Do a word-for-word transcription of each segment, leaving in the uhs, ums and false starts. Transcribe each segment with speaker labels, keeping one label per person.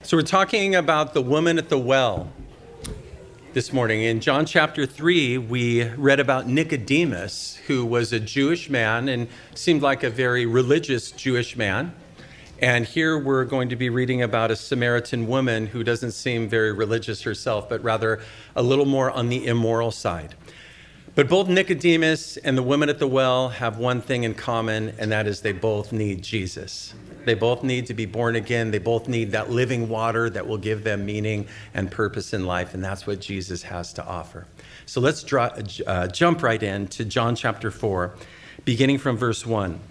Speaker 1: So we're talking about the woman at the well this morning. In John chapter three, we read about Nicodemus, who was a Jewish man and seemed like a very religious Jewish man. And here we're going to be reading about a Samaritan woman who doesn't seem very religious herself, but rather a little more on the immoral side. But both Nicodemus and the woman at the well have one thing in common, and that is they both need Jesus. They both need to be born again. They both need that living water that will give them meaning and purpose in life, and that's what Jesus has to offer. So let's draw, uh, jump right in to John chapter four, beginning from verse one.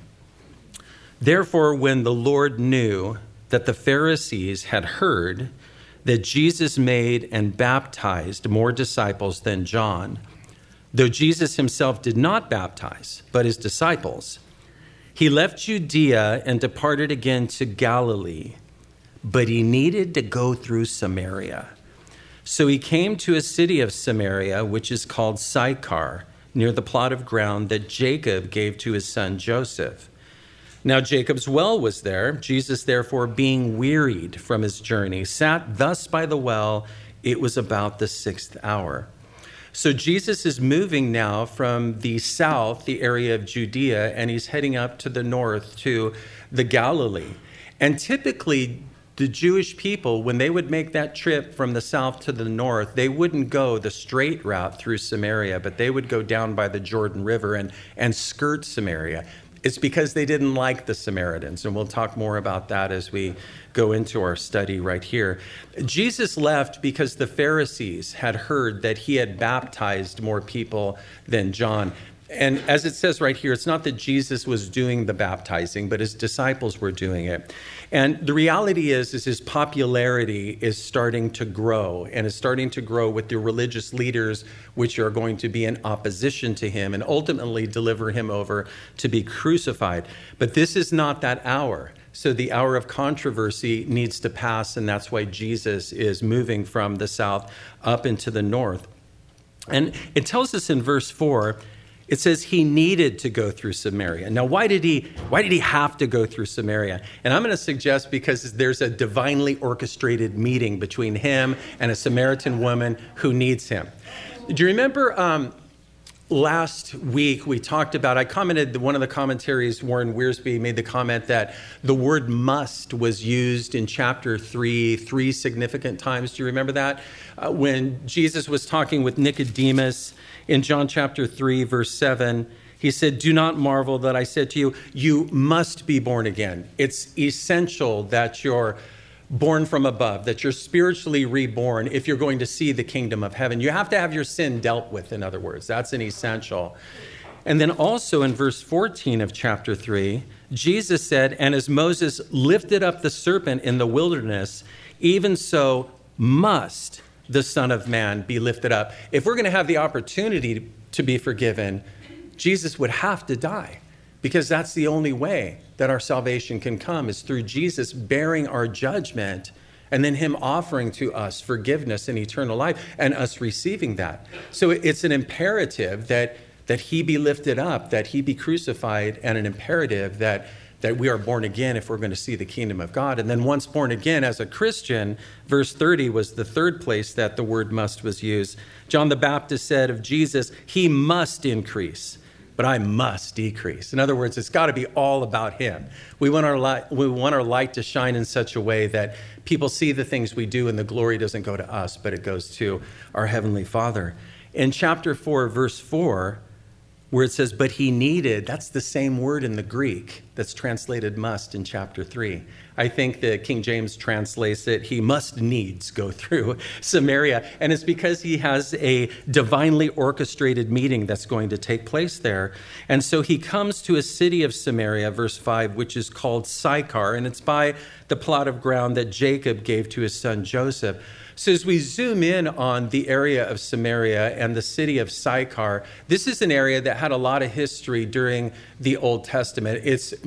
Speaker 1: Therefore, when the Lord knew that the Pharisees had heard that Jesus made and baptized more disciples than John, though Jesus himself did not baptize, but his disciples, he left Judea and departed again to Galilee, but he needed to go through Samaria. So he came to a city of Samaria, which is called Sychar, near the plot of ground that Jacob gave to his son Joseph. Now Jacob's well was there. Jesus, therefore, being wearied from his journey, sat thus by the well. It was about the sixth hour. So Jesus is moving now from the south, the area of Judea, and he's heading up to the north to the Galilee. And typically, the Jewish people, when they would make that trip from the south to the north, they wouldn't go the straight route through Samaria, but they would go down by the Jordan River and, and skirt Samaria. It's because they didn't like the Samaritans, and we'll talk more about that as we go into our study right here. Jesus left because the Pharisees had heard that he had baptized more people than John. And as it says right here, it's not that Jesus was doing the baptizing, but his disciples were doing it. And the reality is, is his popularity is starting to grow, and is starting to grow with the religious leaders which are going to be in opposition to him and ultimately deliver him over to be crucified. But this is not that hour. So the hour of controversy needs to pass, and that's why Jesus is moving from the south up into the north. And it tells us in verse four, it says he needed to go through Samaria. Now, why did he why did he have to go through Samaria? And I'm going to suggest because there's a divinely orchestrated meeting between him and a Samaritan woman who needs him. Do you remember um, last week we talked about, I commented, one of the commentaries, Warren Wiersbe, made the comment that the word must was used in chapter three, three significant times. Do you remember that? Uh, when Jesus was talking with Nicodemus, in John chapter three, verse seven, he said, "Do not marvel that I said to you, you must be born again." It's essential that you're born from above, that you're spiritually reborn if you're going to see the kingdom of heaven. You have to have your sin dealt with, in other words. That's an essential. And then also in verse fourteen of chapter three, Jesus said, "And as Moses lifted up the serpent in the wilderness, even so must the Son of Man be lifted up." If we're going to have the opportunity to be forgiven, Jesus would have to die, because that's the only way that our salvation can come, is through Jesus bearing our judgment and then him offering to us forgiveness and eternal life and us receiving that. So it's an imperative that that he be lifted up, that he be crucified, and an imperative that that we are born again if we're going to see the kingdom of God. And then once born again as a Christian, verse thirty was the third place that the word must was used. John the Baptist said of Jesus, he must increase, but I must decrease. In other words, it's got to be all about him. We want our light, we want our light to shine in such a way that people see the things we do and the glory doesn't go to us, but it goes to our Heavenly Father. In chapter four, verse four, where it says, but he needed, that's the same word in the Greek that's translated must in chapter three. I think that King James translates it, he must needs go through Samaria. And it's because he has a divinely orchestrated meeting that's going to take place there. And so he comes to a city of Samaria, verse five, which is called Sychar, and it's by the plot of ground that Jacob gave to his son Joseph. So as we zoom in on the area of Samaria and the city of Sychar, this is an area that had a lot of history during the Old Testament. It's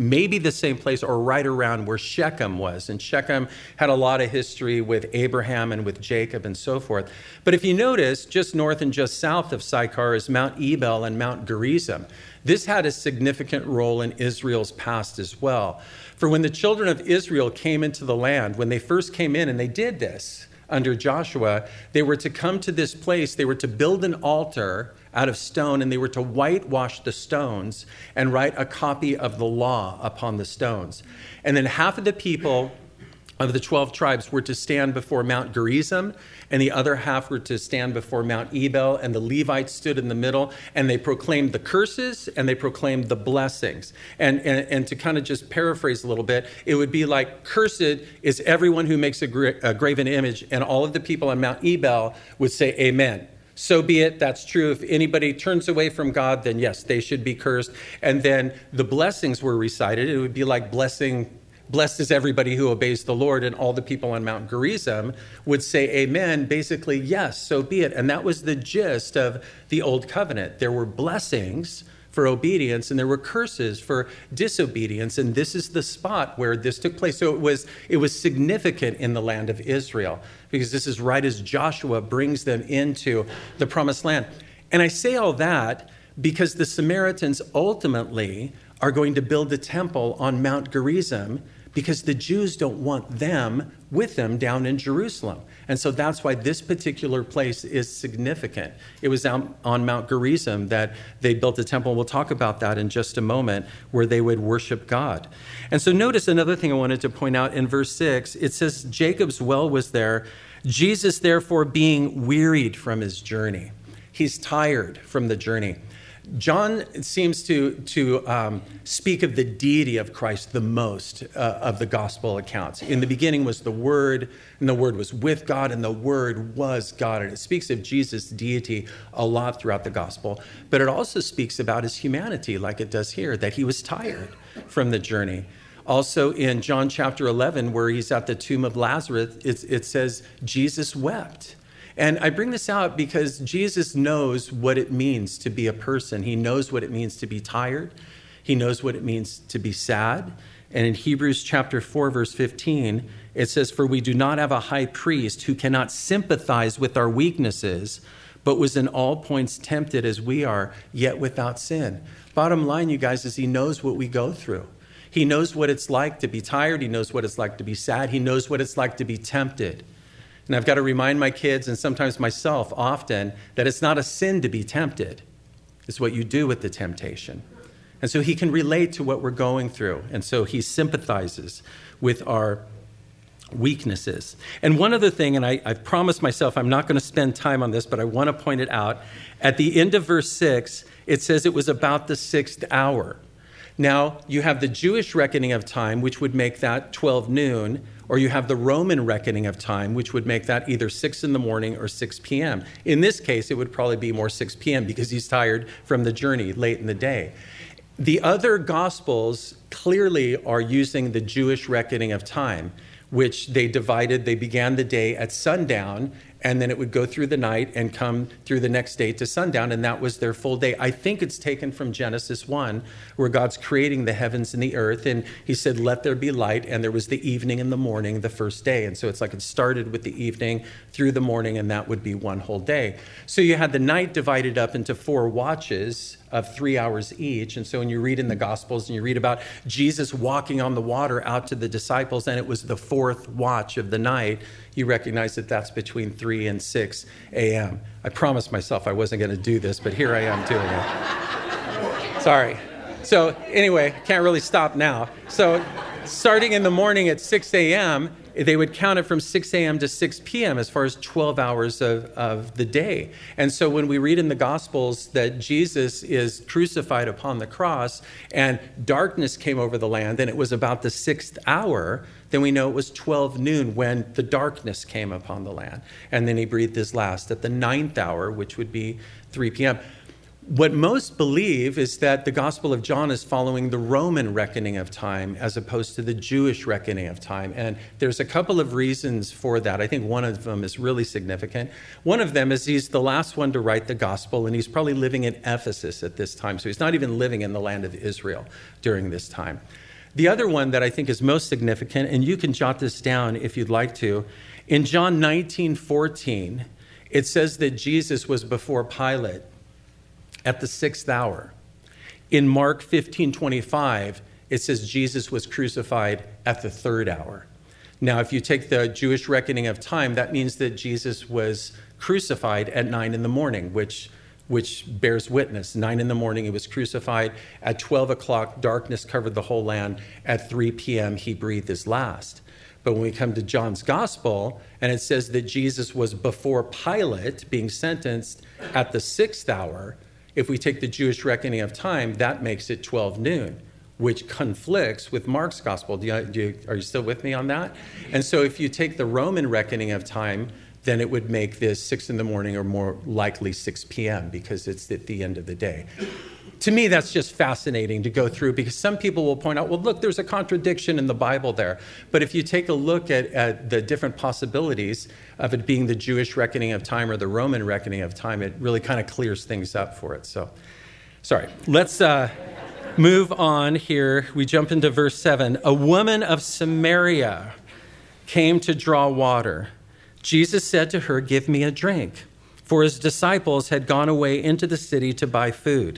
Speaker 1: maybe the same place or right around where Shechem was. And Shechem had a lot of history with Abraham and with Jacob and so forth. But if you notice, just north and just south of Sychar is Mount Ebal and Mount Gerizim. This had a significant role in Israel's past as well. For when the children of Israel came into the land, when they first came in, and they did this under Joshua, they were to come to this place, they were to build an altar out of stone, and they were to whitewash the stones and write a copy of the law upon the stones. And then half of the people of the twelve tribes were to stand before Mount Gerizim, and the other half were to stand before Mount Ebal, and the Levites stood in the middle, and they proclaimed the curses and they proclaimed the blessings. And, and, and to kind of just paraphrase a little bit, it would be like, cursed is everyone who makes a, gra- a graven image, and all of the people on Mount Ebal would say amen. So be it, that's true. If anybody turns away from God, then yes, they should be cursed. And then the blessings were recited. It would be like blessing, blessed is everybody who obeys the Lord, and all the people on Mount Gerizim would say amen, basically, yes, so be it. And that was the gist of the Old Covenant. There were blessings for obedience, and there were curses for disobedience, and this is the spot where this took place. So it was it was significant in the land of Israel, because this is right as Joshua brings them into the promised land. And I say all that because the Samaritans ultimately are going to build the temple on Mount Gerizim, because the Jews don't want them with them down in Jerusalem. And so that's why this particular place is significant. It was on, on Mount Gerizim that they built a temple. We'll talk about that in just a moment, where they would worship God. And so notice another thing I wanted to point out in verse six. It says, Jacob's well was there. Jesus, therefore, being wearied from his journey. He's tired from the journey. John seems to, to um, speak of the deity of Christ the most uh, of the gospel accounts. In the beginning was the Word, and the Word was with God, and the Word was God. And it speaks of Jesus' deity a lot throughout the gospel. But it also speaks about his humanity, like it does here, that he was tired from the journey. Also in John chapter eleven, where he's at the tomb of Lazarus, it, it says Jesus wept. And I bring this out because Jesus knows what it means to be a person. He knows what it means to be tired. He knows what it means to be sad. And in Hebrews chapter four, verse fifteen, it says, for we do not have a high priest who cannot sympathize with our weaknesses, but was in all points tempted as we are, yet without sin. Bottom line, you guys, is he knows what we go through. He knows what it's like to be tired. He knows what it's like to be sad. He knows what it's like to be tempted. And I've got to remind my kids, and sometimes myself often, that it's not a sin to be tempted. It's what you do with the temptation. And so he can relate to what we're going through. And so he sympathizes with our weaknesses. And one other thing, and I, I've promised myself I'm not going to spend time on this, but I want to point it out. At the end of verse six, it says it was about the sixth hour. Now, you have the Jewish reckoning of time, which would make that twelve noon, or you have the Roman reckoning of time, which would make that either six in the morning or six p.m. In this case, it would probably be more six p.m. because he's tired from the journey late in the day. The other Gospels clearly are using the Jewish reckoning of time, which they divided. They began the day at sundown, and then it would go through the night and come through the next day to sundown, and that was their full day. I think it's taken from Genesis one, where God's creating the heavens and the earth, and he said, let there be light, and there was the evening and the morning the first day. And so it's like it started with the evening through the morning, and that would be one whole day. So you had the night divided up into four watches of three hours each. And so when you read in the Gospels and you read about Jesus walking on the water out to the disciples, and it was the fourth watch of the night, you recognize that that's between three and six a.m. I promised myself I wasn't going to do this, but here I am doing it. Sorry. So anyway, can't really stop now. So starting in the morning at six a.m., they would count it from six a.m. to six p.m. as far as twelve hours of, of the day. And so when we read in the Gospels that Jesus is crucified upon the cross and darkness came over the land and it was about the sixth hour, then we know it was twelve noon when the darkness came upon the land. And then he breathed his last at the ninth hour, which would be three p.m. What most believe is that the Gospel of John is following the Roman reckoning of time as opposed to the Jewish reckoning of time. And there's a couple of reasons for that. I think one of them is really significant. One of them is he's the last one to write the Gospel, and he's probably living in Ephesus at this time. So he's not even living in the land of Israel during this time. The other one that I think is most significant, and you can jot this down if you'd like to, in John nineteen fourteen, it says that Jesus was before Pilate at the sixth hour. In Mark fifteen twenty-five, it says Jesus was crucified at the third hour. Now, if you take the Jewish reckoning of time, that means that Jesus was crucified at nine in the morning, which which bears witness. Nine in the morning, he was crucified. At twelve o'clock, darkness covered the whole land. At three p.m., he breathed his last. But when we come to John's gospel, and it says that Jesus was before Pilate being sentenced at the sixth hour, if we take the Jewish reckoning of time, that makes it twelve noon, which conflicts with Mark's gospel. Do you, do you, are you still with me on that? And so if you take the Roman reckoning of time, then it would make this six in the morning or more likely six p.m. because it's at the end of the day. To me, that's just fascinating to go through because some people will point out, well, look, there's a contradiction in the Bible there. But if you take a look at, at the different possibilities of it being the Jewish reckoning of time or the Roman reckoning of time, it really kind of clears things up for it. So, sorry, let's uh, move on here. We jump into verse seven. A woman of Samaria came to draw water. Jesus said to her, "Give me a drink," for his disciples had gone away into the city to buy food.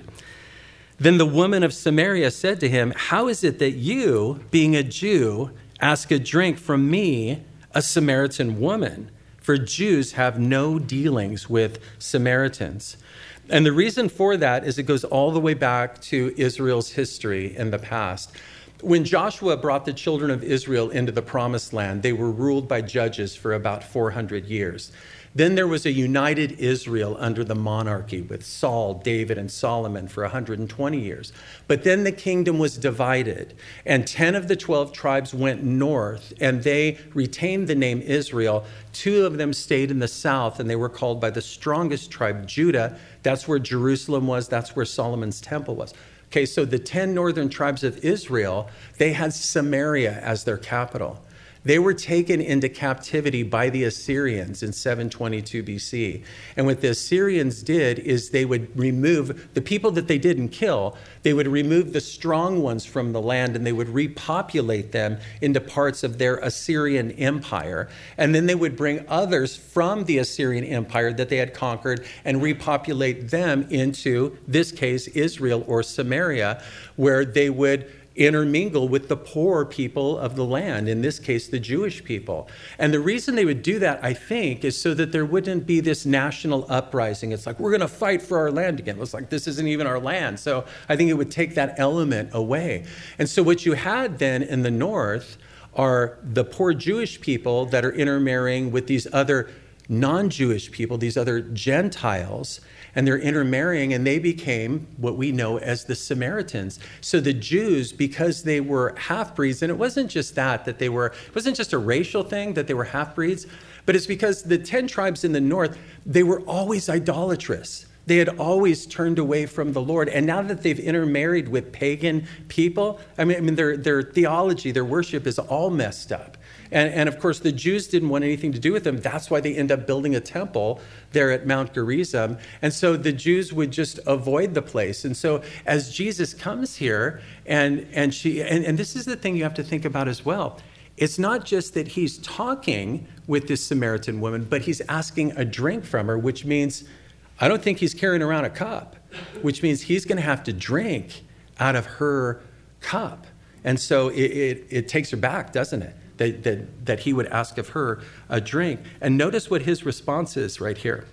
Speaker 1: Then the woman of Samaria said to him, "How is it that you, being a Jew, ask a drink from me, a Samaritan woman? For Jews have no dealings with Samaritans." And the reason for that is it goes all the way back to Israel's history in the past. When Joshua brought the children of Israel into the promised land, they were ruled by judges for about four hundred years. Then there was a united Israel under the monarchy with Saul, David, and Solomon for one hundred twenty years. But then the kingdom was divided, and ten of the twelve tribes went north, and they retained the name Israel. Two of them stayed in the south, and they were called by the strongest tribe, Judah. That's where Jerusalem was. That's where Solomon's temple was. Okay, so the ten northern tribes of Israel, they had Samaria as their capital. They were taken into captivity by the Assyrians in seven twenty-two B C. And what the Assyrians did is they would remove the people that they didn't kill. They would remove the strong ones from the land and they would repopulate them into parts of their Assyrian empire. And then they would bring others from the Assyrian empire that they had conquered and repopulate them into, this case, Israel or Samaria, where they would intermingle with the poor people of the land, in this case, the Jewish people. And the reason they would do that, I think, is so that there wouldn't be this national uprising. It's like, we're going to fight for our land again. It's like, this isn't even our land. So I think it would take that element away. And so what you had then in the north are the poor Jewish people that are intermarrying with these other non-Jewish people, these other Gentiles, and they're intermarrying, and they became what we know as the Samaritans. So the Jews, because they were half-breeds, and it wasn't just that, that they were, it wasn't just a racial thing that they were half-breeds, but it's because the ten tribes in the north, they were always idolatrous. They had always turned away from the Lord. And now that they've intermarried with pagan people, I mean, I mean their, their theology, their worship is all messed up. And, and of course, the Jews didn't want anything to do with them. That's why they end up building a temple there at Mount Gerizim. And so the Jews would just avoid the place. And so as Jesus comes here, and, and, she, and, and this is the thing you have to think about as well. It's not just that he's talking with this Samaritan woman, but he's asking a drink from her, which means I don't think he's carrying around a cup, which means he's going to have to drink out of her cup. And so it, it, it takes her back, doesn't it? That, that, that he would ask of her a drink. And notice what his response is right here.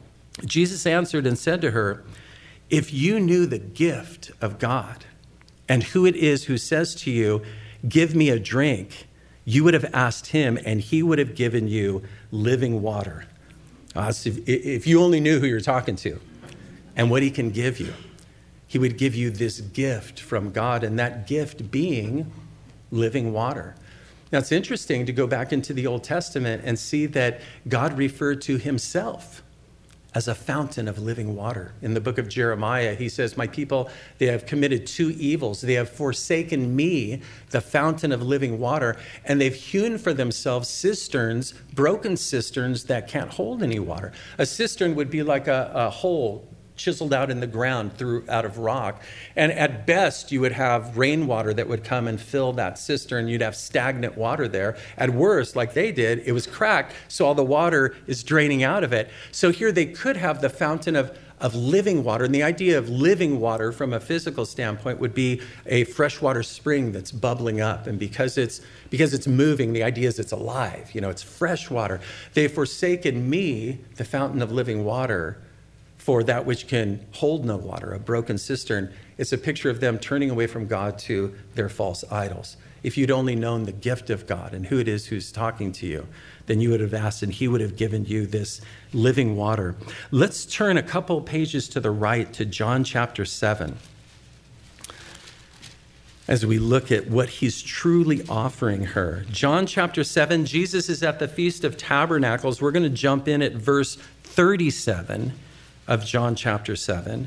Speaker 1: Jesus answered and said to her, "If you knew the gift of God and who it is who says to you, 'Give me a drink,' you would have asked him and he would have given you living water." Uh, so if, if you only knew who you're talking to and what he can give you, he would give you this gift from God, and that gift being living water. Now, it's interesting to go back into the Old Testament and see that God referred to himself as a fountain of living water. In the book of Jeremiah, he says, "My people, they have committed two evils. They have forsaken me, the fountain of living water, and they've hewn for themselves cisterns, broken cisterns that can't hold any water." A cistern would be like a, a hole chiseled out in the ground through out of rock. And at best, you would have rainwater that would come and fill that cistern. You'd have stagnant water there. At worst, like they did, it was cracked, so all the water is draining out of it. So here they could have the fountain of of living water. And the idea of living water from a physical standpoint would be a freshwater spring that's bubbling up. And because it's because it's moving, the idea is it's alive. You know, it's fresh water. They've forsaken me, the fountain of living water, for that which can hold no water, a broken cistern. It's a picture of them turning away from God to their false idols. If you'd only known the gift of God and who it is who's talking to you, then you would have asked and he would have given you this living water. Let's turn a couple pages to the right to John chapter seven as we look at what he's truly offering her. John chapter seven, Jesus is at the Feast of Tabernacles. We're going to jump in at verse thirty-seven of John chapter seven.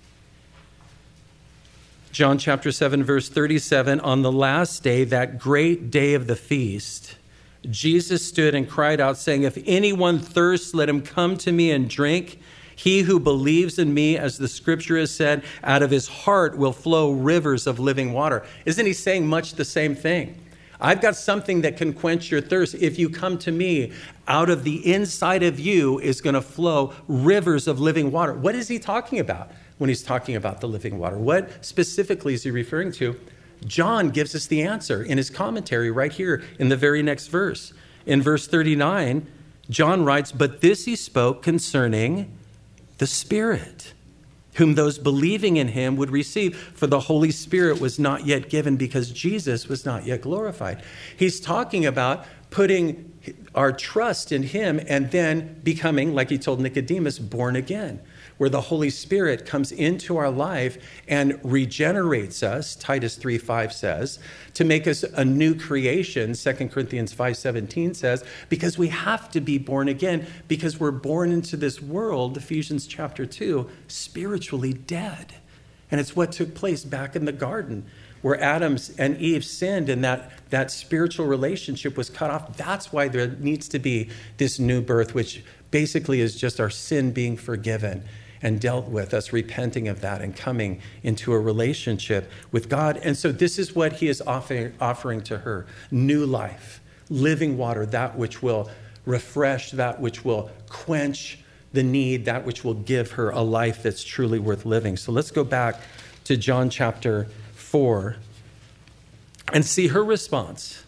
Speaker 1: John chapter seven, verse thirty-seven, on the last day, that great day of the feast, Jesus stood and cried out, saying, if anyone thirsts, let him come to me and drink. He who believes in me, as the scripture has said, out of his heart will flow rivers of living water. Isn't he saying much the same thing? I've got something that can quench your thirst. If you come to me, out of the inside of you is going to flow rivers of living water. What is he talking about when he's talking about the living water? What specifically is he referring to? John gives us the answer in his commentary right here in the very next verse. In verse thirty-nine, John writes, but this he spoke concerning the Spirit, whom those believing in him would receive, for the Holy Spirit was not yet given because Jesus was not yet glorified. He's talking about putting our trust in him and then becoming, like he told Nicodemus, born again, where the Holy Spirit comes into our life and regenerates us, Titus three five says, to make us a new creation, Second Corinthians five seventeen says, because we have to be born again, because we're born into this world, Ephesians chapter two, spiritually dead. And it's what took place back in the garden, where Adam and Eve sinned and that, that spiritual relationship was cut off. That's why there needs to be this new birth, which basically is just our sin being forgiven and dealt with, us repenting of that and coming into a relationship with God. And so this is what he is offering, offering to her. New life, living water, that which will refresh, that which will quench the need, that which will give her a life that's truly worth living. So let's go back to John chapter four and see her response.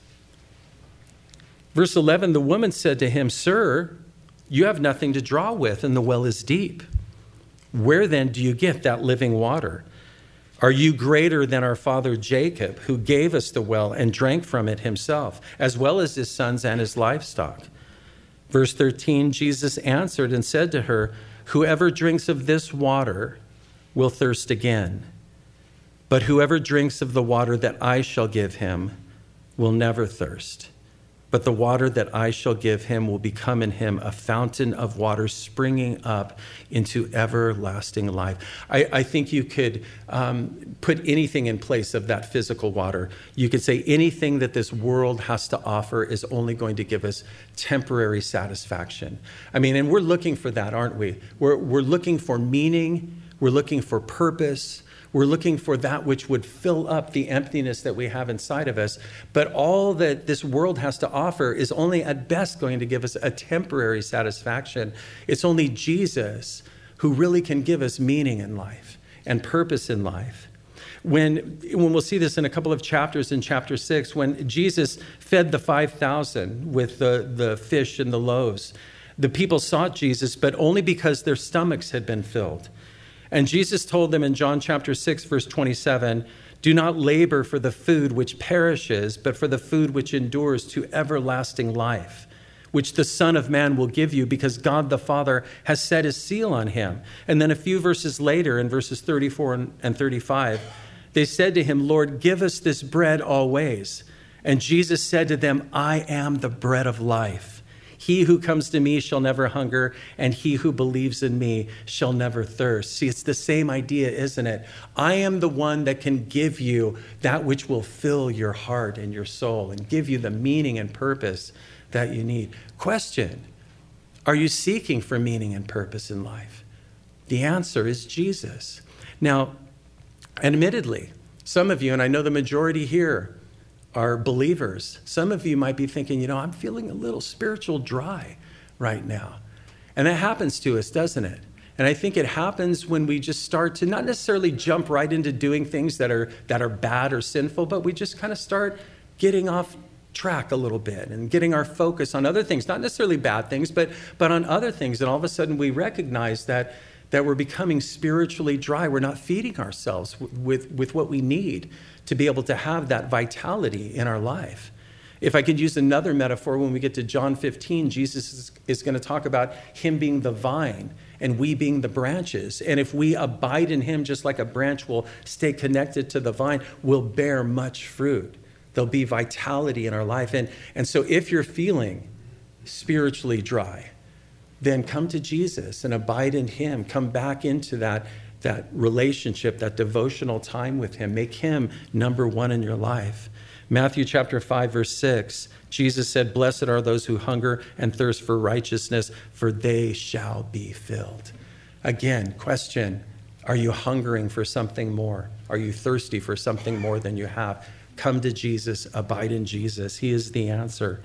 Speaker 1: Verse eleven, the woman said to him, sir, you have nothing to draw with, and the well is deep. Where then do you get that living water? Are you greater than our father Jacob, who gave us the well and drank from it himself, as well as his sons and his livestock? Verse thirteen, Jesus answered and said to her, whoever drinks of this water will thirst again. But whoever drinks of the water that I shall give him will never thirst. But the water that I shall give him will become in him a fountain of water springing up into everlasting life. I, I think you could um, put anything in place of that physical water. You could say anything that this world has to offer is only going to give us temporary satisfaction. I mean, and we're looking for that, aren't we? We're, we're looking for meaning. We're looking for purpose. We're looking for that which would fill up the emptiness that we have inside of us. But all that this world has to offer is only at best going to give us a temporary satisfaction. It's only Jesus who really can give us meaning in life and purpose in life. When, when we'll see this in a couple of chapters in chapter six, when Jesus fed the five thousand with the, the fish and the loaves, the people sought Jesus, but only because their stomachs had been filled. And Jesus told them in John chapter six, verse twenty-seven, do not labor for the food which perishes, but for the food which endures to everlasting life, which the Son of Man will give you, because God the Father has set his seal on him. And then a few verses later, in verses thirty-four and thirty-five, they said to him, Lord, give us this bread always. And Jesus said to them, I am the bread of life. He who comes to me shall never hunger, and he who believes in me shall never thirst. See, it's the same idea, isn't it? I am the one that can give you that which will fill your heart and your soul and give you the meaning and purpose that you need. Question, are you seeking for meaning and purpose in life? The answer is Jesus. Now, admittedly, some of you, and I know the majority here, are believers. Some of you might be thinking, you know, I'm feeling a little spiritual dry right now. And that happens to us, doesn't it? And I think it happens when we just start to not necessarily jump right into doing things that are that are bad or sinful, but we just kind of start getting off track a little bit and getting our focus on other things, not necessarily bad things, but but on other things. And all of a sudden we recognize that that we're becoming spiritually dry. We're not feeding ourselves with, with what we need to be able to have that vitality in our life. If I could use another metaphor, when we get to John fifteen, Jesus is, is going to talk about him being the vine and we being the branches. And if we abide in him, just like a branch will stay connected to the vine, we'll bear much fruit. There'll be vitality in our life. And, and so if you're feeling spiritually dry, then come to Jesus and abide in him. Come back into that, that relationship, that devotional time with him. Make him number one in your life. Matthew chapter five, verse six, Jesus said, "Blessed are those who hunger and thirst for righteousness, for they shall be filled." Again, question, are you hungering for something more? Are you thirsty for something more than you have? Come to Jesus, abide in Jesus. He is the answer.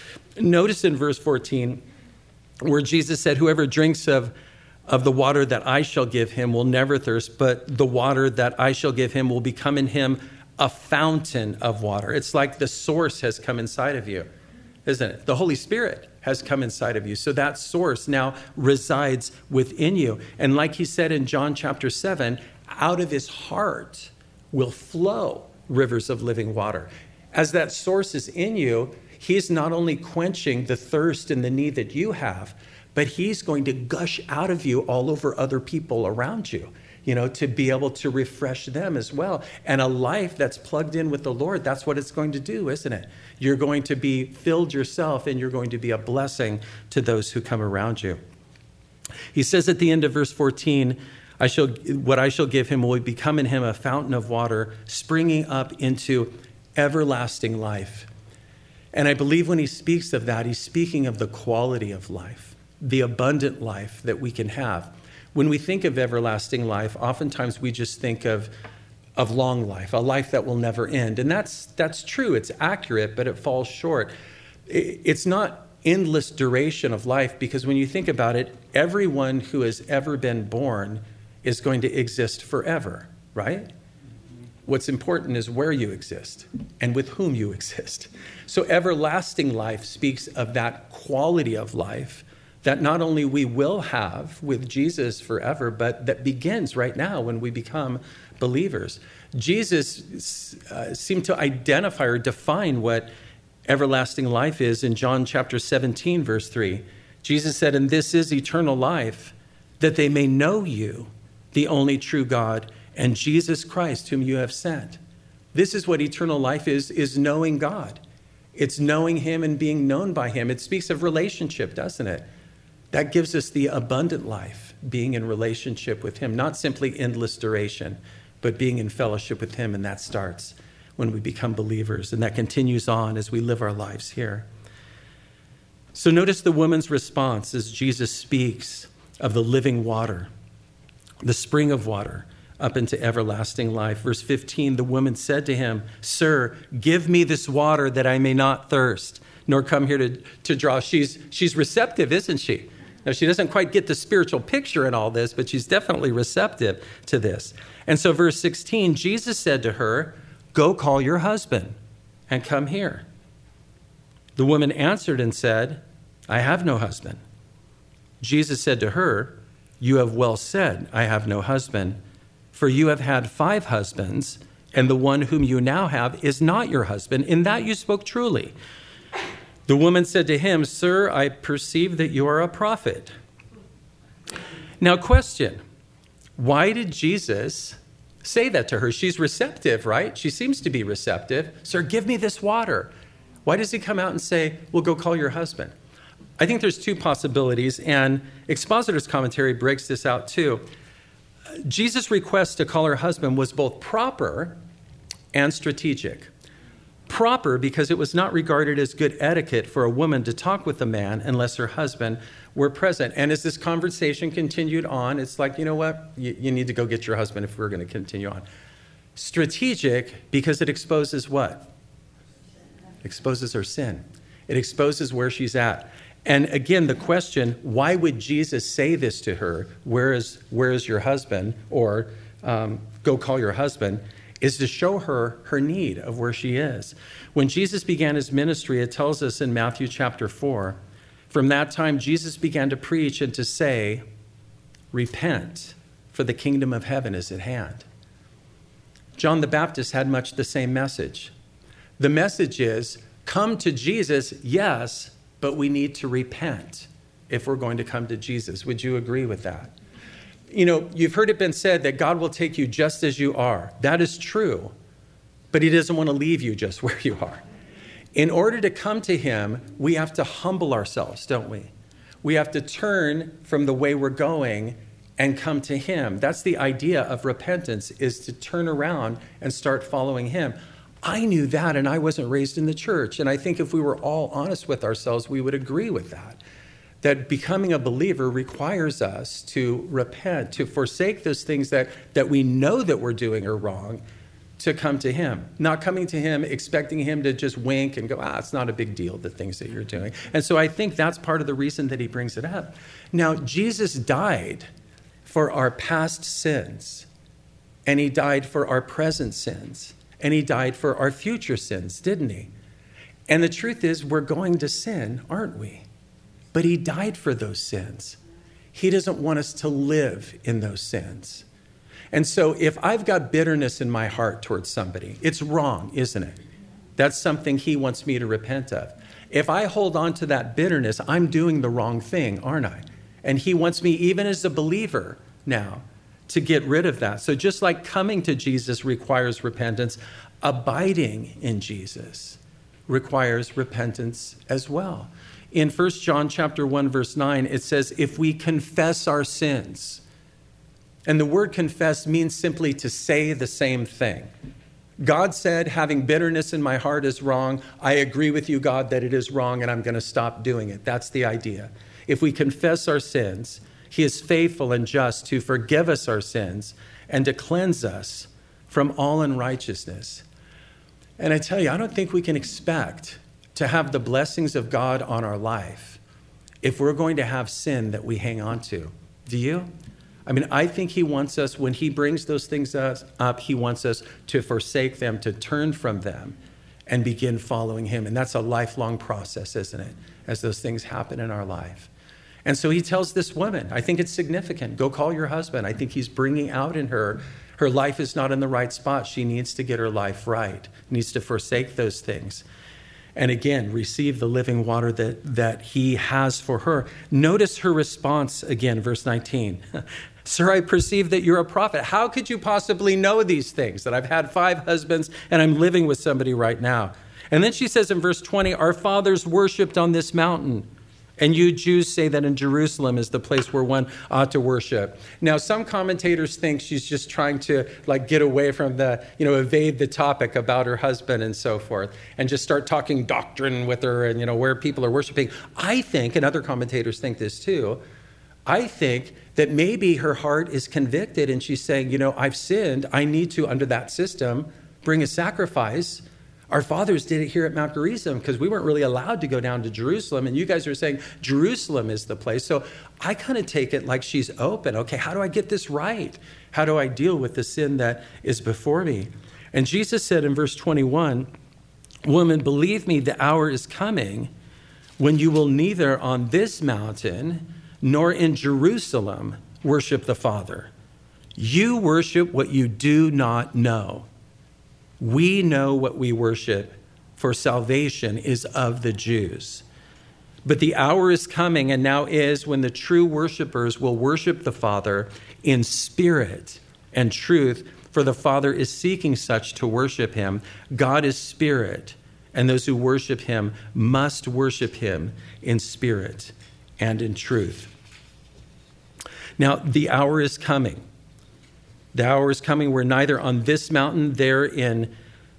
Speaker 1: Notice in verse fourteen, where Jesus said, "Whoever drinks of, of the water that I shall give him will never thirst, but the water that I shall give him will become in him a fountain of water." It's like the source has come inside of you, isn't it? The Holy Spirit has come inside of you. So that source now resides within you. And like he said in John chapter seven, out of his heart will flow rivers of living water. As that source is in you, he's not only quenching the thirst and the need that you have, but he's going to gush out of you all over other people around you, you know, to be able to refresh them as well. And a life that's plugged in with the Lord, that's what it's going to do, isn't it? You're going to be filled yourself, and you're going to be a blessing to those who come around you. He says at the end of verse fourteen, I shall, what I shall give him will become in him a fountain of water springing up into everlasting life. And I believe when he speaks of that, he's speaking of the quality of life, the abundant life that we can have. When we think of everlasting life, oftentimes we just think of, of long life, a life that will never end. And that's, that's true. It's accurate, but it falls short. It's not endless duration of life, because when you think about it, everyone who has ever been born is going to exist forever, right? What's important is where you exist and with whom you exist. So everlasting life speaks of that quality of life that not only we will have with Jesus forever, but that begins right now when we become believers. Jesus uh, seemed to identify or define what everlasting life is in John chapter seventeen, verse three. Jesus said, "And this is eternal life, that they may know you, the only true God, and Jesus Christ, whom you have sent." This is what eternal life is, is knowing God. It's knowing him and being known by him. It speaks of relationship, doesn't it? That gives us the abundant life, being in relationship with him, not simply endless duration, but being in fellowship with him. And that starts when we become believers, and that continues on as we live our lives here. So notice the woman's response as Jesus speaks of the living water, the spring of water up into everlasting life. Verse fifteen, the woman said to him, "Sir, give me this water that I may not thirst, nor come here to, to draw." She's, she's receptive, isn't she? Now, she doesn't quite get the spiritual picture in all this, but she's definitely receptive to this. And so verse sixteen, Jesus said to her, "Go call your husband and come here." The woman answered and said, "I have no husband." Jesus said to her, "You have well said, I have no husband, for you have had five husbands, and the one whom you now have is not your husband. In that you spoke truly." The woman said to him, "Sir, I perceive that you are a prophet." Now, question, why did Jesus say that to her? She's receptive, right? She seems to be receptive. "Sir, give me this water." Why does he come out and say, "Well, go call your husband"? I think there's two possibilities, and Expositor's commentary breaks this out too. Jesus' request to call her husband was both proper and strategic. improper because it was not regarded as good etiquette for a woman to talk with a man unless her husband were present. And as this conversation continued on, it's like, you know what? You, you need to go get your husband if we're going to continue on. Strategic because it exposes what? Exposes her sin. It exposes where she's at. And again, the question, why would Jesus say this to her? Where is, where is your husband? Or um, go call your husband, is to show her her need of where she is. When Jesus began his ministry, it tells us in Matthew chapter four, from that time, Jesus began to preach and to say, repent, for the kingdom of heaven is at hand. John the Baptist had much the same message. The message is, come to Jesus, yes, but we need to repent if we're going to come to Jesus. Would you agree with that? You know, you've heard it been said that God will take you just as you are. That is true, but he doesn't want to leave you just where you are. In order to come to him, we have to humble ourselves, don't we? We have to turn from the way we're going and come to him. That's the idea of repentance, is to turn around and start following him. I knew that, and I wasn't raised in the church. And I think if we were all honest with ourselves, we would agree with that. That becoming a believer requires us to repent, to forsake those things that, that we know that we're doing are wrong, to come to him. Not coming to him, expecting him to just wink and go, ah, it's not a big deal, the things that you're doing. And so I think that's part of the reason that he brings it up. Now, Jesus died for our past sins, and he died for our present sins, and he died for our future sins, didn't he? And the truth is, we're going to sin, aren't we? But he died for those sins. He doesn't want us to live in those sins. And so if I've got bitterness in my heart towards somebody, it's wrong, isn't it? That's something he wants me to repent of. If I hold on to that bitterness, I'm doing the wrong thing, aren't I? And he wants me, even as a believer now, to get rid of that. So just like coming to Jesus requires repentance, abiding in Jesus requires repentance as well. In First John chapter one, verse nine, it says, if we confess our sins, and the word confess means simply to say the same thing. God said, having bitterness in my heart is wrong. I agree with you, God, that it is wrong, and I'm going to stop doing it. That's the idea. If we confess our sins, he is faithful and just to forgive us our sins and to cleanse us from all unrighteousness. And I tell you, I don't think we can expect to have the blessings of God on our life if we're going to have sin that we hang on to. Do you? I mean, I think he wants us, when he brings those things up, he wants us to forsake them, to turn from them and begin following him. And that's a lifelong process, isn't it? As those things happen in our life. And so he tells this woman, I think it's significant, go call your husband. I think he's bringing out in her, her life is not in the right spot. She needs to get her life right, needs to forsake those things. And again, receive the living water that, that he has for her. Notice her response again, verse nineteen. Sir, I perceive that you're a prophet. How could you possibly know these things? That I've had five husbands and I'm living with somebody right now. And then she says in verse twenty, our fathers worshipped on this mountain. And you Jews say that in Jerusalem is the place where one ought to worship. Now, some commentators think she's just trying to like get away from the, you know, evade the topic about her husband and so forth, and just start talking doctrine with her and, you know, where people are worshiping. I think, and other commentators think this too, I think that maybe her heart is convicted and she's saying, you know, I've sinned. I need to, under that system, bring a sacrifice. Our fathers did it here at Mount Gerizim because we weren't really allowed to go down to Jerusalem. And you guys are saying Jerusalem is the place. So I kind of take it like she's open. Okay, how do I get this right? How do I deal with the sin that is before me? And Jesus said in verse twenty-one, woman, believe me, the hour is coming when you will neither on this mountain nor in Jerusalem worship the Father. You worship what you do not know. We know what we worship, for salvation is of the Jews. But the hour is coming, and now is, when the true worshipers will worship the Father in spirit and truth, for the Father is seeking such to worship him. God is spirit, and those who worship him must worship him in spirit and in truth. Now, the hour is coming. The hour is coming where neither on this mountain, there in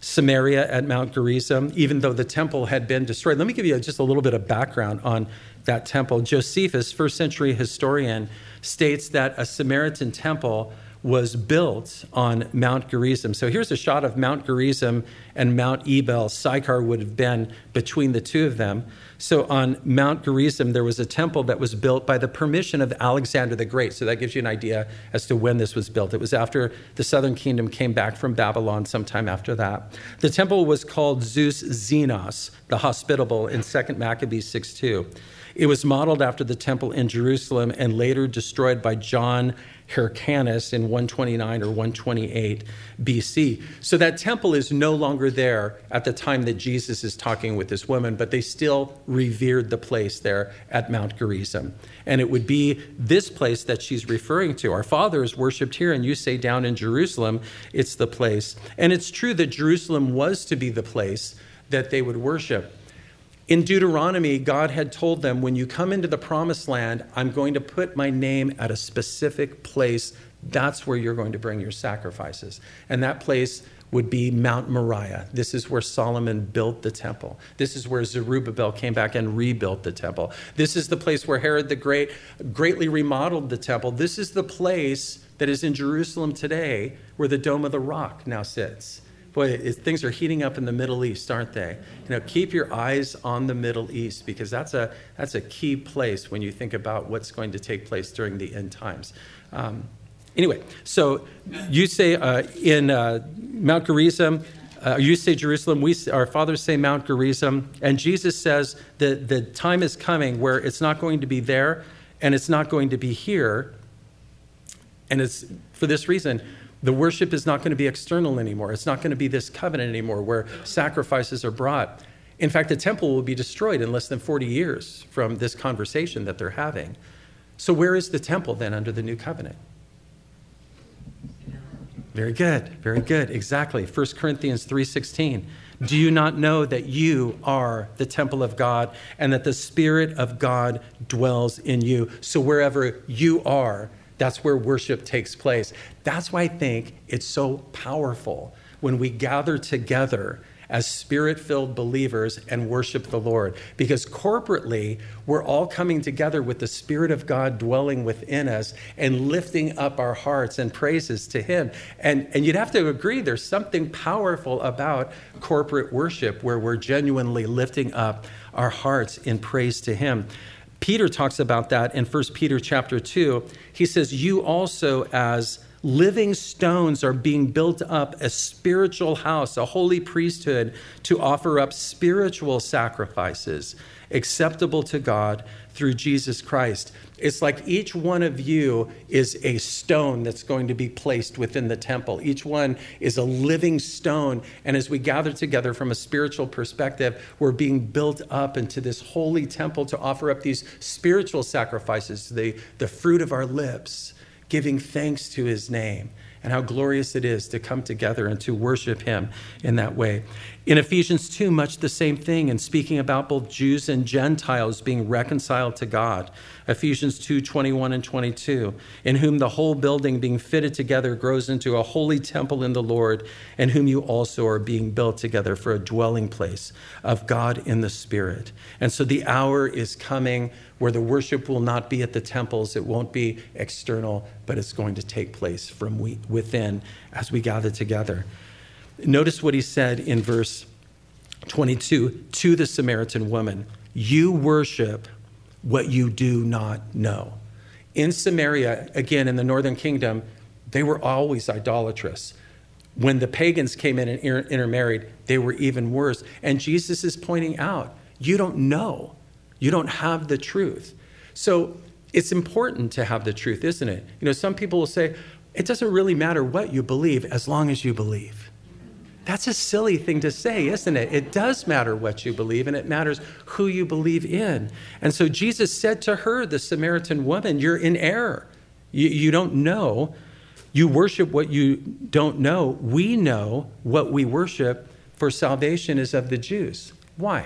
Speaker 1: Samaria at Mount Gerizim, even though the temple had been destroyed. Let me give you just a little bit of background on that temple. Josephus, first century historian, states that a Samaritan temple was built on Mount Gerizim. So here's a shot of Mount Gerizim and Mount Ebal. Sychar would have been between the two of them. So on Mount Gerizim, there was a temple that was built by the permission of Alexander the Great. So that gives you an idea as to when this was built. It was after the southern kingdom came back from Babylon, sometime after that. The temple was called Zeus Xenos, the hospitable, in Second Maccabees six two. It was modeled after the temple in Jerusalem and later destroyed by John Hyrcanus in one twenty-nine or one twenty-eight B C. So that temple is no longer there at the time that Jesus is talking with this woman, but they still revered the place there at Mount Gerizim. And it would be this place that she's referring to. Our Father is worshipped here, and you say down in Jerusalem, it's the place. And it's true that Jerusalem was to be the place that they would worship. In Deuteronomy, God had told them, when you come into the promised land, I'm going to put my name at a specific place. That's where you're going to bring your sacrifices. And that place would be Mount Moriah. This is where Solomon built the temple. This is where Zerubbabel came back and rebuilt the temple. This is the place where Herod the Great greatly remodeled the temple. This is the place that is in Jerusalem today where the Dome of the Rock now sits. Boy, it, things are heating up in the Middle East, aren't they? You know, keep your eyes on the Middle East, because that's a that's a key place when you think about what's going to take place during the end times. Um, anyway, so you say uh, in uh, Mount Gerizim, uh, you say Jerusalem, we our fathers say Mount Gerizim, and Jesus says that the time is coming where it's not going to be there, and it's not going to be here, and it's for this reason. The worship is not going to be external anymore. It's not going to be this covenant anymore where sacrifices are brought. In fact, the temple will be destroyed in less than forty years from this conversation that they're having. So where is the temple then under the new covenant? Very good, very good, exactly. First Corinthians three sixteen. Do you not know that you are the temple of God and that the Spirit of God dwells in you? So wherever you are, that's where worship takes place. That's why I think it's so powerful when we gather together as Spirit-filled believers and worship the Lord. Because corporately, we're all coming together with the Spirit of God dwelling within us and lifting up our hearts and praises to Him. And, and you'd have to agree there's something powerful about corporate worship where we're genuinely lifting up our hearts in praise to Him. Peter talks about that in First Peter chapter two. He says, you also as living stones are being built up a spiritual house, a holy priesthood, to offer up spiritual sacrifices acceptable to God through Jesus Christ. It's like each one of you is a stone that's going to be placed within the temple. Each one is a living stone. And as we gather together from a spiritual perspective, we're being built up into this holy temple to offer up these spiritual sacrifices, the, the fruit of our lips, giving thanks to His name. And how glorious it is to come together and to worship Him in that way. In Ephesians two, much the same thing, and speaking about both Jews and Gentiles being reconciled to God. Ephesians two, twenty-one and twenty-two, in whom the whole building being fitted together grows into a holy temple in the Lord, in whom you also are being built together for a dwelling place of God in the Spirit. And so the hour is coming where the worship will not be at the temples. It won't be external, but it's going to take place from we, within as we gather together. Notice what he said in verse twenty-two to the Samaritan woman. You worship what you do not know. In Samaria, again, in the northern kingdom, they were always idolatrous. When the pagans came in and intermarried, they were even worse. And Jesus is pointing out, you don't know. You don't have the truth. So it's important to have the truth, isn't it? You know, some people will say, it doesn't really matter what you believe as long as you believe. That's a silly thing to say, isn't it? It does matter what you believe, and it matters who you believe in. And so Jesus said to her, the Samaritan woman, you're in error. You, you don't know. You worship what you don't know. We know what we worship, for salvation is of the Jews. Why?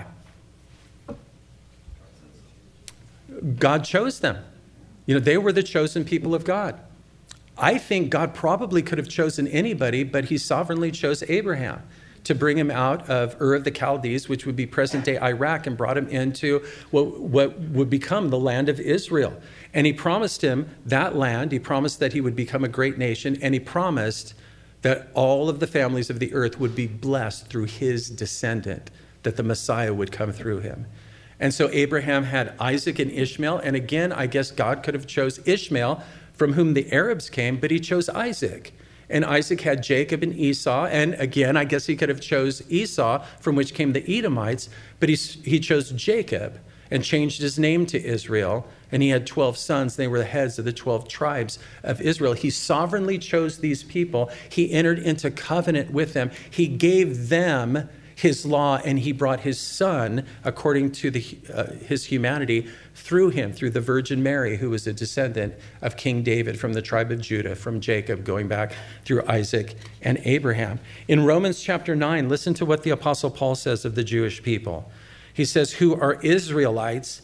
Speaker 1: God chose them. You know, they were the chosen people of God. I think God probably could have chosen anybody, but He sovereignly chose Abraham. to bring him out of Ur of the Chaldees, which would be present-day Iraq, and brought him into what, what would become the land of Israel. And he promised him that land. He promised that he would become a great nation, and he promised that all of the families of the earth would be blessed through his descendant, that the Messiah would come through him. And so Abraham had Isaac and Ishmael, and again, I guess God could have chose Ishmael, from whom the Arabs came, but he chose Isaac. And Isaac had Jacob and Esau, and again, I guess he could have chose Esau, from which came the Edomites, but he, he chose Jacob and changed his name to Israel, and he had twelve sons. They were the heads of the twelve tribes of Israel. He sovereignly chose these people. He entered into covenant with them. He gave them his law, and he brought his son, according to the, uh, his humanity, through him, through the Virgin Mary, who was a descendant of King David from the tribe of Judah, from Jacob, going back through Isaac and Abraham. In Romans chapter nine, listen to what the Apostle Paul says of the Jewish people. He says, who are Israelites,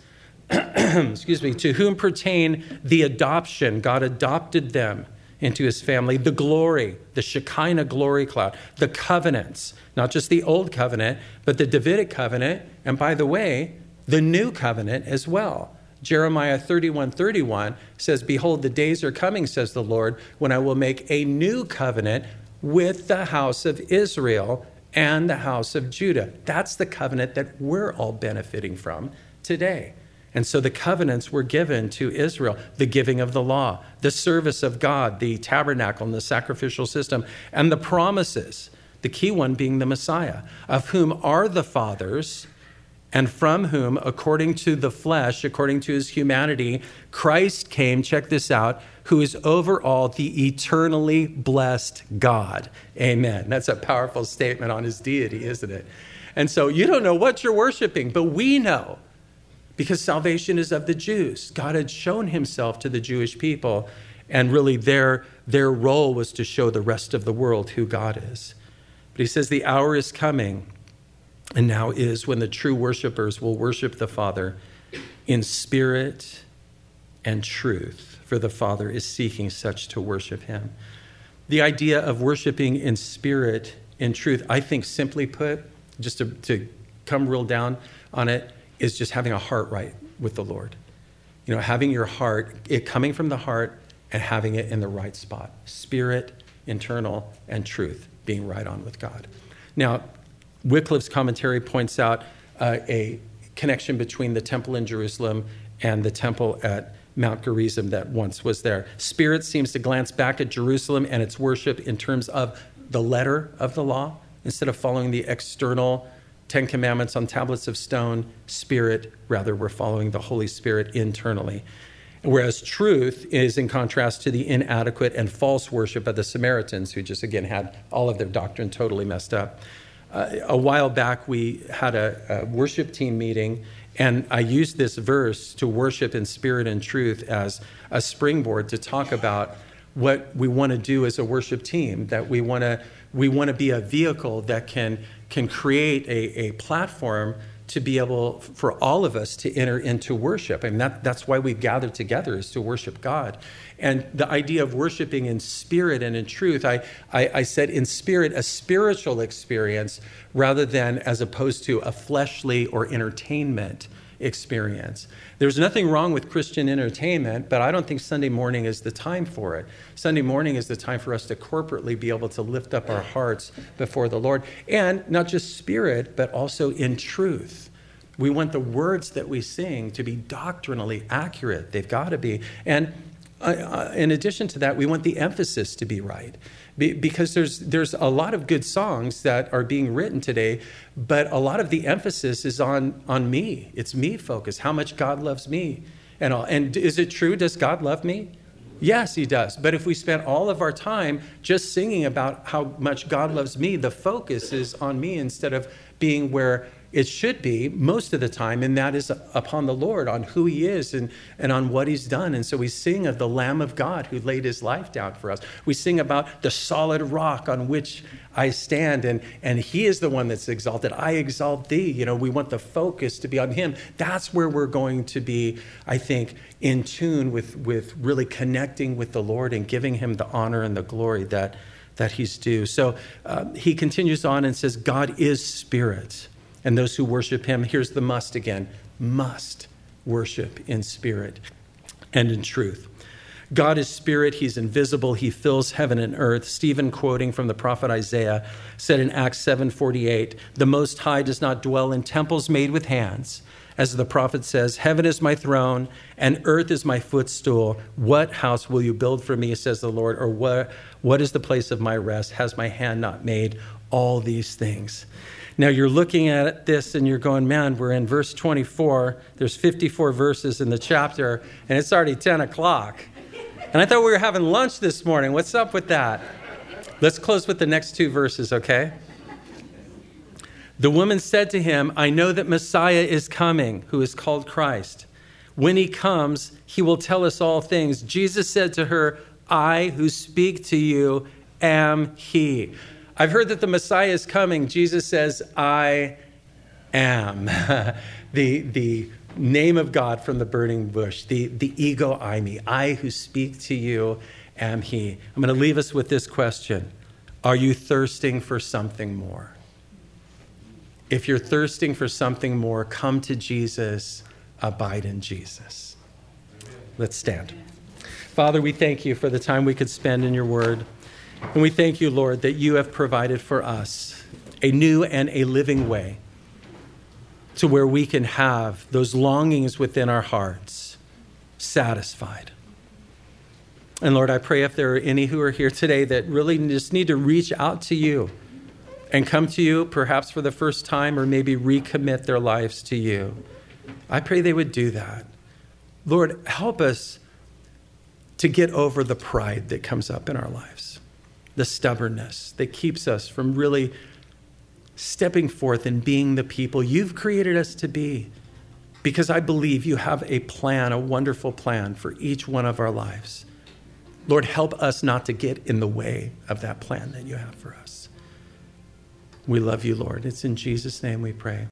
Speaker 1: excuse me, to whom pertain the adoption. God adopted them into his family, the glory, the Shekinah glory cloud, the covenants, not just the old covenant, but the Davidic covenant, and by the way, the new covenant as well. Jeremiah thirty-one thirty-one says, behold, the days are coming, says the Lord, when I will make a new covenant with the house of Israel and the house of Judah. That's the covenant that we're all benefiting from today. And so the covenants were given to Israel, the giving of the law, the service of God, the tabernacle and the sacrificial system, and the promises, the key one being the Messiah, of whom are the fathers, and from whom, according to the flesh, according to his humanity, Christ came, check this out, who is over all, the eternally blessed God. Amen. That's a powerful statement on his deity, isn't it? And so you don't know what you're worshiping, but we know, because salvation is of the Jews. God had shown himself to the Jewish people, and really their, their role was to show the rest of the world who God is. But he says the hour is coming, and now is, when the true worshipers will worship the Father in spirit and truth, for the Father is seeking such to worship him. The idea of worshiping in spirit and truth, I think simply put, just to, to come real down on it, is just having a heart right with the Lord. You know, having your heart, it coming from the heart and having it in the right spot. Spirit, internal, and truth, being right on with God. Now, Wycliffe's commentary points out uh, a connection between the temple in Jerusalem and the temple at Mount Gerizim that once was there. Spirit seems to glance back at Jerusalem and its worship in terms of the letter of the law, instead of following the external Ten Commandments on tablets of stone. Spirit, rather, we're following the Holy Spirit internally. Whereas truth is in contrast to the inadequate and false worship of the Samaritans, who just, again, had all of their doctrine totally messed up. Uh, a while back, we had a, a worship team meeting, and I used this verse to worship in spirit and truth as a springboard to talk about what we want to do as a worship team, that we want to we want to be a vehicle that can can create a, a platform to be able for all of us to enter into worship. I mean, that, that's why we've gathered together, is to worship God. And the idea of worshiping in spirit and in truth, I, I, I said in spirit, a spiritual experience rather than as opposed to a fleshly or entertainment experience. There's nothing wrong with Christian entertainment, but I don't think Sunday morning is the time for it. Sunday morning is the time for us to corporately be able to lift up our hearts before the Lord, and not just spirit, but also in truth. We want the words that we sing to be doctrinally accurate. They've got to be. And uh, in addition to that, we want the emphasis to be right. Be, because there's there's a lot of good songs that are being written today, but a lot of the emphasis is on on me. It's me focused, how much God loves me and all. And is it true? Does God love me? Yes, he does. But if we spend all of our time just singing about how much God loves me, the focus is on me instead of being where it should be most of the time, and that is upon the Lord, on who he is and, and on what he's done. And so we sing of the Lamb of God who laid his life down for us. We sing about the solid rock on which I stand, and, and he is the one that's exalted. I exalt thee. You know, we want the focus to be on him. That's where we're going to be, I think, in tune with, with really connecting with the Lord and giving him the honor and the glory that, that he's due. So uh, he continues on and says, God is spirit, and those who worship him, here's the must again, must worship in spirit and in truth. God is spirit. He's invisible. He fills heaven and earth. Stephen, quoting from the prophet Isaiah, said in Acts seven forty-eight, the Most High does not dwell in temples made with hands. As the prophet says, heaven is my throne and earth is my footstool. What house will you build for me, says the Lord? Or what, what is the place of my rest? Has my hand not made all these things? Now you're looking at this and you're going, man, we're in verse twenty-four. There's fifty-four verses in the chapter and it's already ten o'clock. And I thought we were having lunch this morning. What's up with that? Let's close with the next two verses, okay? The woman said to him, I know that Messiah is coming, who is called Christ. When he comes, he will tell us all things. Jesus said to her, I who speak to you am he. I've heard that the Messiah is coming. Jesus says, I am. the, the name of God from the burning bush, the, the ego I me. I who speak to you am he. I'm going to leave us with this question. Are you thirsting for something more? If you're thirsting for something more, come to Jesus, abide in Jesus. Let's stand. Father, we thank you for the time we could spend in your word. And we thank you, Lord, that you have provided for us a new and a living way to where we can have those longings within our hearts satisfied. And Lord, I pray if there are any who are here today that really just need to reach out to you and come to you perhaps for the first time or maybe recommit their lives to you, I pray they would do that. Lord, help us to get over the pride that comes up in our lives, the stubbornness that keeps us from really stepping forth and being the people you've created us to be. Because I believe you have a plan, a wonderful plan for each one of our lives. Lord, help us not to get in the way of that plan that you have for us. We love you, Lord. It's in Jesus' name we pray.